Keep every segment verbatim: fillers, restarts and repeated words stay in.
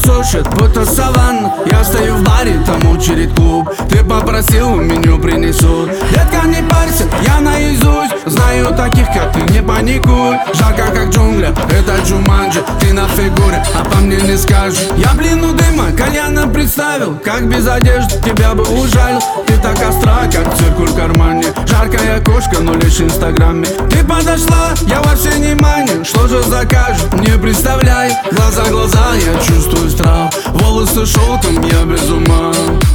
сушит, будто саванна. Я стою в баре, там очередь клуб. Ты попросил, меню принесут. Детка, не парься, я наизусть знаю таких, как ты, не паникуй. Жарко, как джунгля, это Джуманджи. Ты на фигуре, а по мне не скажешь. Я блин у дыма, кальяна представил. Как без одежды тебя бы ужалил. Ты так остра, как циркуль в кармане. Жаркая кошка, но лишь в инстаграме. Ты подошла, я во все внимание. Что же закажешь, не представляй. Глаза, глаза, я чувствую страх. Волосы шелком, я без ума.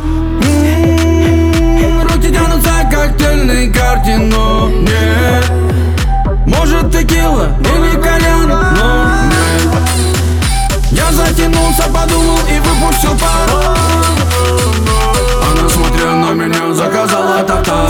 М-м-м, руки тянутся к коктейльной карте, но нет. Может текила или кальян, но нет. Я затянулся, подумал и выпустил пару. Она смотрела на меня, заказала тарта.